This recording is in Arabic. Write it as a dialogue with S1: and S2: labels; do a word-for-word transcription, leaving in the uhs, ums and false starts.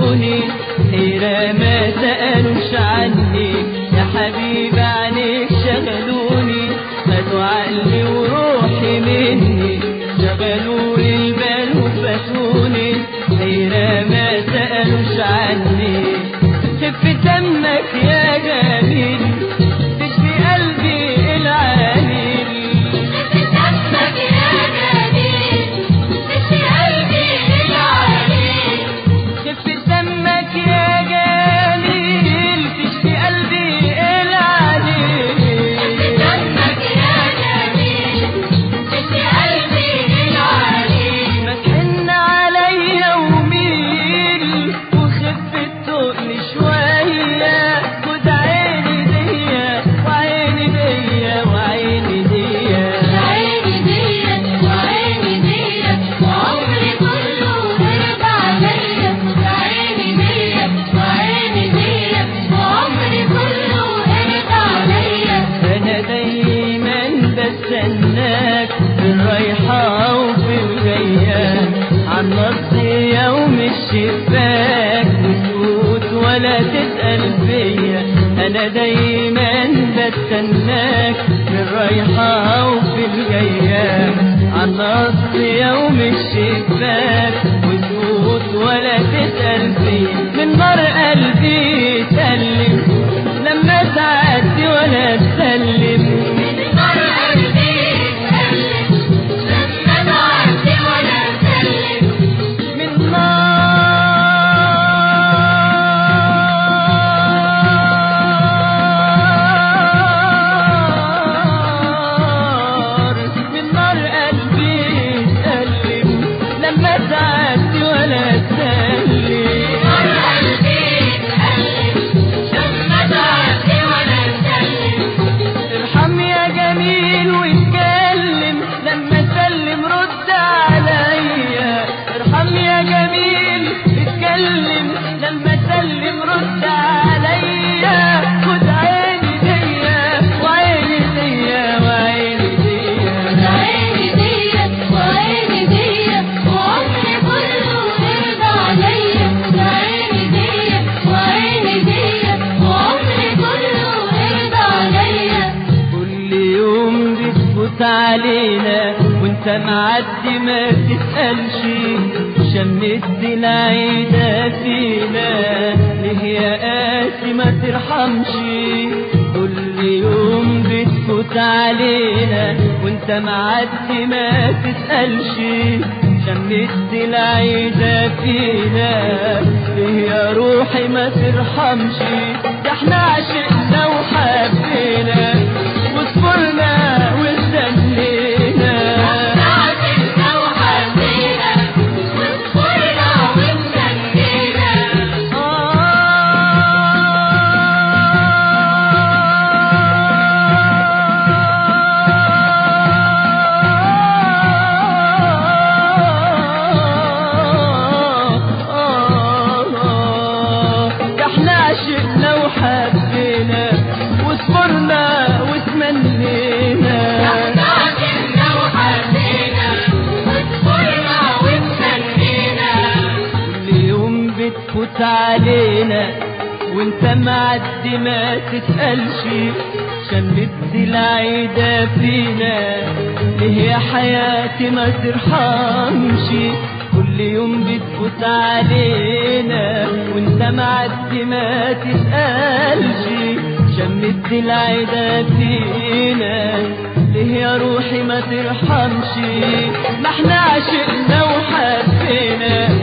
S1: فاتوني، حيرة ما سألوش عني، يا حبيبي عنيك شغلوني، خدوا عقلي وروحي مني، شغلوا لي البال وفاتوني، حيرة ما سألوش عني. خف دمك يا جميل تشفي قلبي العليل،
S2: خف دمك يا جميل تشفي قلبي العليل،
S1: خف دمك يا جميل تشفي قلبي العليل،
S2: خف دمك يا جميل تشفي قلبي العليل.
S1: ما تحن عليا وميل وخف التقل شوية، خد عيني ديا وعيني ديا وعيني ديا،
S2: عيني ديت وعيني ديت وعمري كله ارضى عليا، عيني ديت وعيني ديت وعمري كله ارضى عليا.
S1: أنا دايما بستناك في الرايحة وفي الجاية، عالنص يوم الشباك وتفوت ولا تسأل فيا، أنا دايما بستناك في الرايحة وفي الجاية، عالنص يوم الشباك وتفوت ولا تسأل فيا، من نار قلبي تألم لما تعدي ولا تسلم،
S2: من نار قلبي اتألم لما تعدي ولا تسلم،
S1: من نار من نار قلبي تألم لما تعدي ولا تسلم.
S2: نار قلبي اتألم لما تعدي ولا تسلم.
S1: ارحم يا جميل واتكلم لما تسلم رد عليا، ارحم يا جميل اتكلم لما تسلم رد عليا، خد عيني ديا وعيني ديا وعيني ديا،
S2: عيني ديت وعيني ديت وعمري كله ارضى عليا، عيني ديت وعيني ديت وعمري كله ارضى عليا.
S1: كل يوم بتفوت علينا وانت معدي ما تسألش، شمت العيدة فينا ليه يا قاسي ما ترحمش، كل يوم بتفوت علينا وانت معدي ما تسألش، شمت العيدة فينا ليه يا روحي ما ترحمش، ده احنا عشقنا وحبينا وصبرنا واستنينا،
S2: عشقنا وحبينا وصبرنا واستنينا،
S1: ده احنا عشقنا وحبينا وصبرنا وتمنينا،
S2: عشقنا وحبينا وصبرنا واستنينا.
S1: كل يوم بتفوت علينا وانت معدي ما تسألش، شمت العيدة فينا ليه يا حياتي ما ترحمش، كل يوم بتفوت علينا وانت معدي ما تسألش، شمت العيدة فينا ليه يا روحي ما ترحمش، ما احنا عشقنا وحبينا